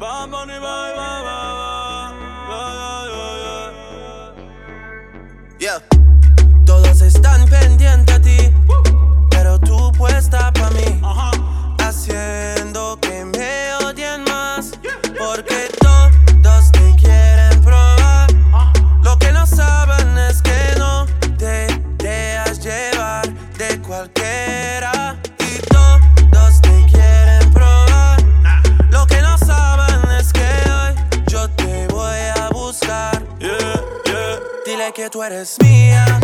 Bad Bunny, bye, bye, bye, Yeah. Todos están pendientes a ti, pero tú puesta pa' mí, haciendo que me odien más, porque todos te quieren probar. Lo que no saben es que no te dejas llevar de cualquiera, y todos te quieren probar. Lo que no saben es que hoy yo te voy a buscar. yeah, yeah. Dile que tú eres mía,